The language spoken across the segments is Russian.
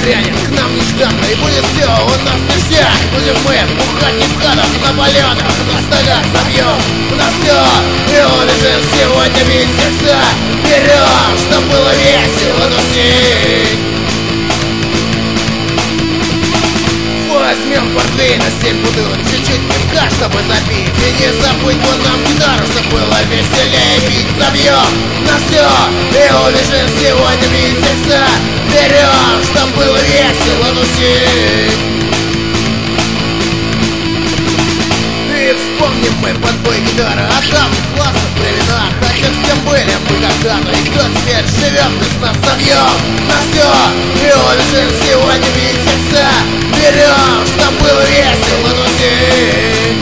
застрянет к нам нежданно, и будет все у нас ништяк. Будем мы бухать не в хатах, на полетах, на столях забьем на все и убежим сегодня без сердца. Берем, чтоб было весело тусить. Возьмем портвейн на 7 бутылок, чуть-чуть пивка, чтобы запить. И не забудь вот нам гитару, чтобы было веселее пить. Забьем на все и убежим сегодня без сердца. Берем, чтоб было весело тусить. И вспомним мы подбой гитары о давних классных временах. Хотя с кем были мы когда-то, и кто теперь живет без нас. Забьем на все и убежим сегодня без сердца. Берем, чтоб было весело тусить.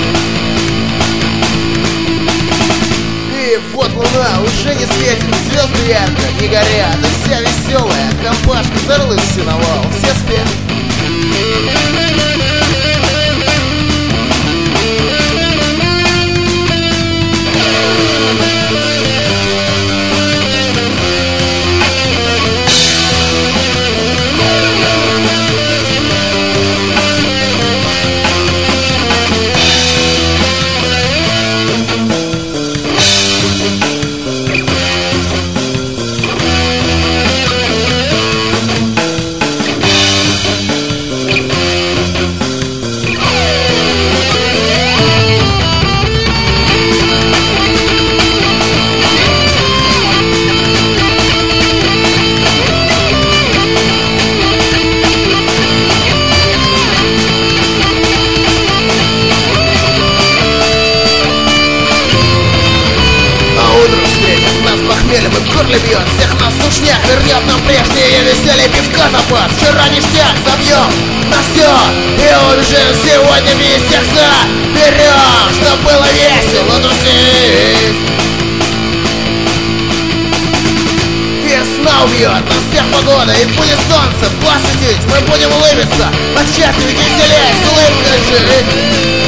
И вот луна уже не светит, звезды ярко не горят, и вся веселая компашка зарлы синовал, все спят. И в горле бьет, всех нас сушняк вернет нам прежнее веселье, пивка запас. Вчера ништяк, забьем на все и убежим сегодня без сердца. Берем, чтоб было весело тусить. Весна убьет нас всех погода, и будет солнце, посветить. Мы будем улыбиться, от счастья ведь веселее, с улыбкой жить.